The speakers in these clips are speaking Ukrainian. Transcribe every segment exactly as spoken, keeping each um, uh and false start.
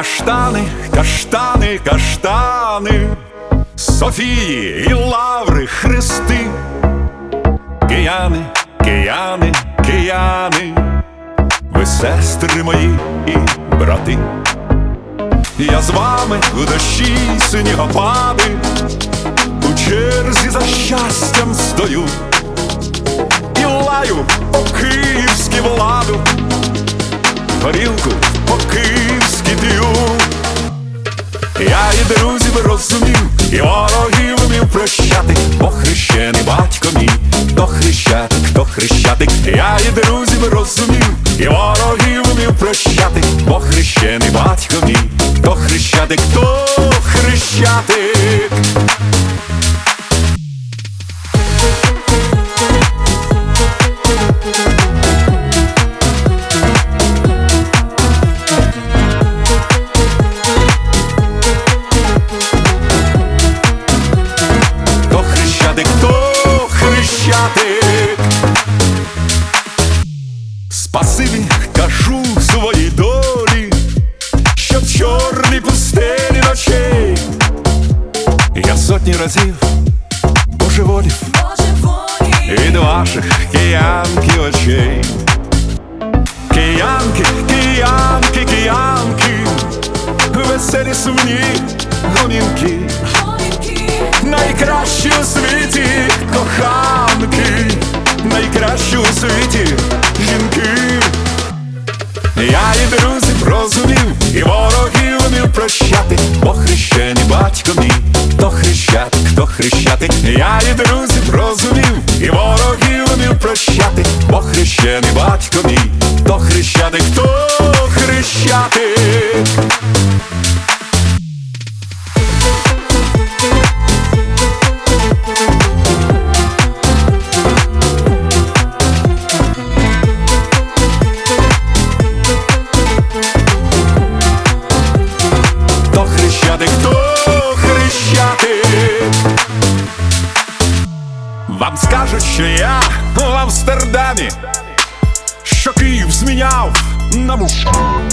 Каштани, каштани, каштани, Софії і Лаври хрести. Кияни, кияни, кияни, ви сестри мої і брати. Я з вами в дощі снігопади, у черзі за щастям стою і лаю по-київськи владу, горілку по-київськи п'ю. Я і друзів розумів, і ворогів вмів прощати, бо хрещений батько мій, то хрещатик, то хрещатик. Я і друзів розумів, і ворогів вмів прощати, бо хрещений батько мій, то хрещатик, то хрещатик. Спасибі кажу своїй долі, що в чорній пустелі ночей я сотні разів божеволів від ваших киянки очей. Киянки, киянки, киянки, веселі сумні гомінки, найкращі у світі коханки, найкращі у світі жінки. Я і друзів розумів, і ворогів вмів прощати, бо хрещений батько мій, то хрещатик, то хрещатик. Я і друзів розумів, і ворогів вмів прощати, бо хрещений батько мій, то хрещатик, то хрещатик. Вам скажуть, що я в Амстердамі, що Київ зміняв на муш.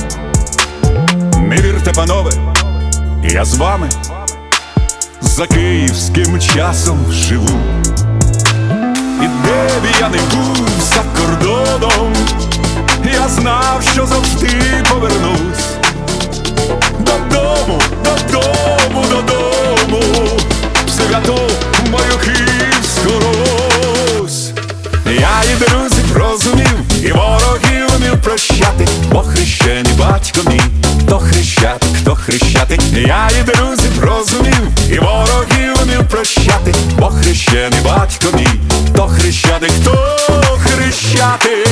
Не вірте, панове, я з вами за київським часом живу. І де б я не був за кордоном, я знав, що завжди повернусь додому, додому, додому, в святу мою Київську Русь. Я і друзів розумів, і ворогів вмів прощати, бо хрещений батько мій, то хрещатик, то хрещатик. Я і друзів розумів, і ворогів вмів прощати, бо хрещений батько мій, то хрещатик, то хрещатик.